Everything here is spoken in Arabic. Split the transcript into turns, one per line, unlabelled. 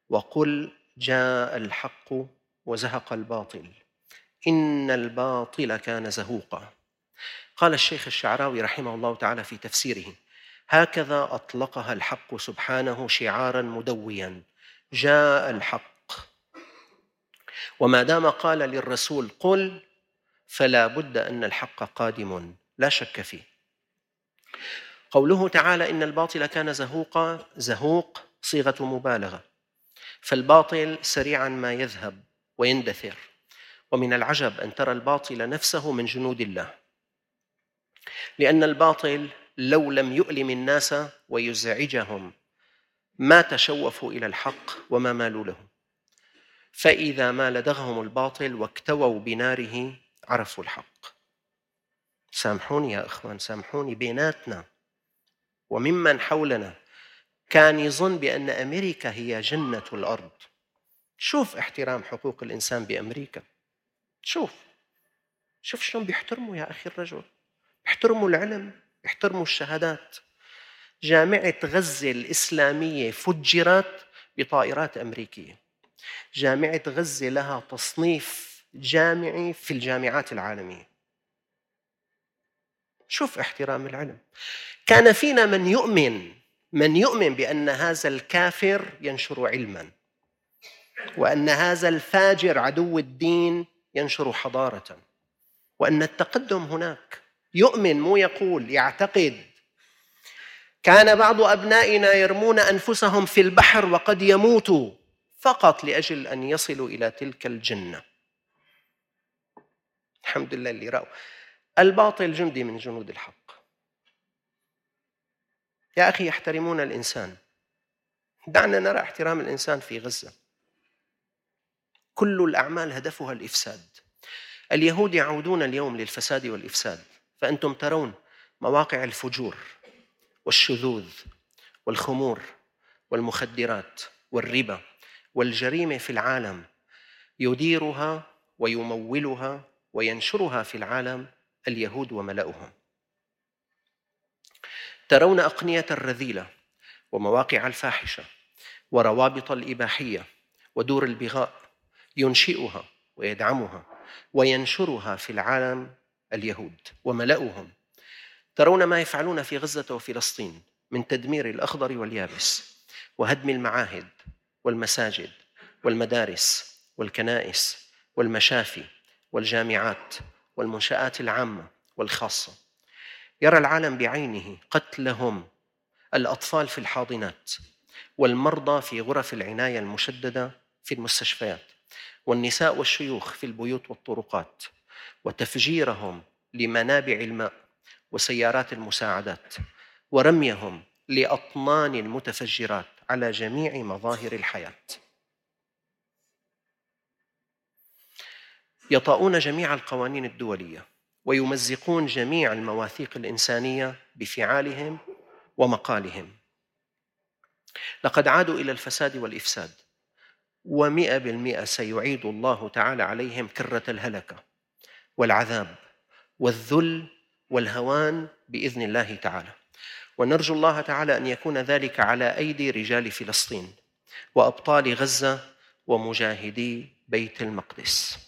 وقل جاء الحق وزهق الباطل إن الباطل كان زهوقا. قال الشيخ الشعراوي رحمه الله تعالى في تفسيره: هكذا أطلقها الحق سبحانه شعارا مدويا: جاء الحق. وما دام قال للرسول قل، فلا بد أن الحق قادم لا شك فيه. قوله تعالى إن الباطل كان زهوقا، زهوق صيغة مبالغة، فالباطل سريعا ما يذهب ويندثر، ومن العجب أن ترى الباطل نفسه من جنود الله، لأن الباطل لو لم يؤلم الناس ويزعجهم ما تشوفوا إلى الحق وما مالوا له، فإذا ما لدغهم الباطل واكتووا بناره عرفوا الحق. سامحوني يا إخوان، سامحوني، بيناتنا وممن حولنا كان يظن بأن أمريكا هي جنة الأرض. شوف احترام حقوق الإنسان بأمريكا، شوف شلون بيحترموا يا أخي الرجل، بيحترموا العلم، بيحترموا الشهادات. جامعة غزة الإسلامية فجرت بطائرات أمريكية. جامعة غزة لها تصنيف جامعي في الجامعات العالمية. شوف احترام العلم. كان فينا من يؤمن بأن هذا الكافر ينشر علما، وأن هذا الفاجر عدو الدين ينشر حضارة، وأن التقدم هناك. يؤمن مو يقول، يعتقد. كان بعض أبنائنا يرمون أنفسهم في البحر وقد يموتوا فقط لأجل أن يصلوا إلى تلك الجنة. الحمد لله اللي رأوا. الباطل جندي من جنود الحق. يا أخي يحترمون الإنسان، دعنا نرى احترام الإنسان في غزة. كل الأعمال هدفها الإفساد. اليهود يعودون اليوم للفساد والإفساد، فأنتم ترون مواقع الفجور والشذوذ والخمور والمخدرات والربا والجريمة في العالم، يديرها ويمولها وينشرها في العالم اليهود وملأهم. ترون أقنية الرذيلة ومواقع الفاحشة وروابط الإباحية ودور البغاء ينشئها ويدعمها وينشرها في العالم اليهود وملأهم. ترون ما يفعلون في غزة وفلسطين من تدمير الأخضر واليابس وهدم المعاهد والمساجد والمدارس والكنائس والمشافي والجامعات والمنشآت العامة والخاصة. يرى العالم بعينه قتلهم الأطفال في الحاضنات، والمرضى في غرف العناية المشددة في المستشفيات، والنساء والشيوخ في البيوت والطرقات، وتفجيرهم لمنابع الماء وسيارات المساعدات، ورميهم لأطنان المتفجرات على جميع مظاهر الحياة. يطأون جميع القوانين الدولية ويمزقون جميع المواثيق الإنسانية بفعالهم ومقالهم. لقد عادوا إلى الفساد والإفساد، 100% سيعيد الله تعالى عليهم كرة الهلكة والعذاب والذل والهوان بإذن الله تعالى. ونرجو الله تعالى أن يكون ذلك على أيدي رجال فلسطين وأبطال غزة ومجاهدي بيت المقدس.